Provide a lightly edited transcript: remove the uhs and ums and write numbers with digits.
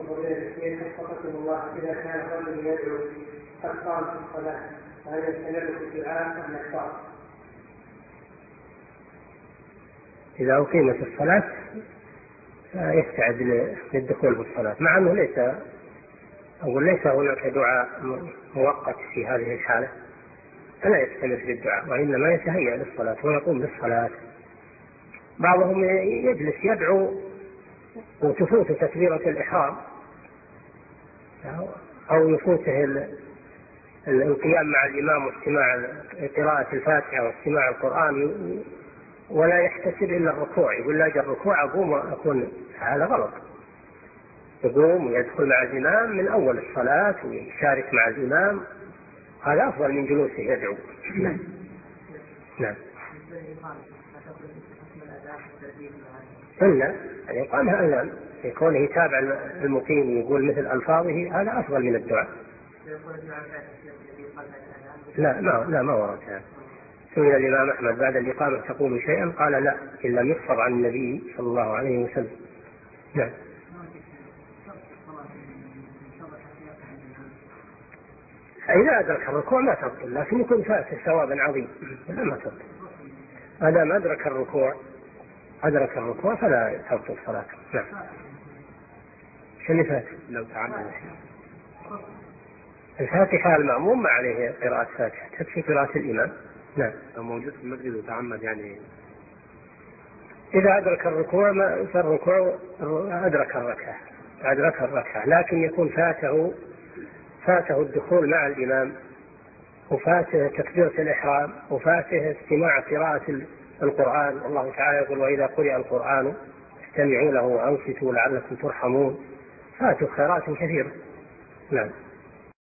فضيلة الشيخ وفقكم الله، إذا كان الرجل يدعو قد قام في الصلاة فهل يستمر في الدعاء أم يقطع؟ إذا أقيمت الصلاة يستعد للدخول في الصلاة، مع أنه ليس هناك دعاء مؤقت في هذه الحالة، فلا يستمر في الدعاء وإنما يتهيأ للصلاة ويقوم بالصلاة. بعضهم يجلس يدعو وتفوت تكبيرة الإحرام أو يفوته القيام مع الإمام واستماع قراءة الفاتحة واستماع القرآن ولا يحتسب إلا الركوع، يقول لا أجل الركوع أقوم وأكون. هذا غلط، يقوم ويدخل مع الإمام من أول الصلاة ويشارك مع الإمام، هذا أفضل من جلوسه يدعو. نعم. إلا الإقامة أذان، يكون يتابع المقيم ويقول مثل ألفاظه، هذا أفضل من الدعاء. لا ما ورد هذا. سئل الإمام أحمد بعد الإقامة تقول شيئا؟ قال لا، إلا يحفظ عن النبي صلى الله عليه وسلم. نعم. إذا أدرك الركوع ما تبطل، لكن يكون فات ثوابا عظيم، ما تبطل. هذا ما أدرك الركوع فلا تبطل صلاته. نعم. شنو فات؟ لو تعمد الفاتحة المأموم ما عليه قراءة فاتحة، تكفي قراءة الإمام. نعم. لو موجود في المسجد وتعمد يعني إذا أدرك الركوع فالركوع أدرك الركعة، لكن يكون فاته الدخول مع الإمام، وفاته تكبيرة الإحرام، وفاته استماع قراءة القرآن. الله تعالى يقول وإذا قرئ القرآن استمعوا له وأنصتوا لعلكم ترحمون. فاته خيرات كثيرة. نعم.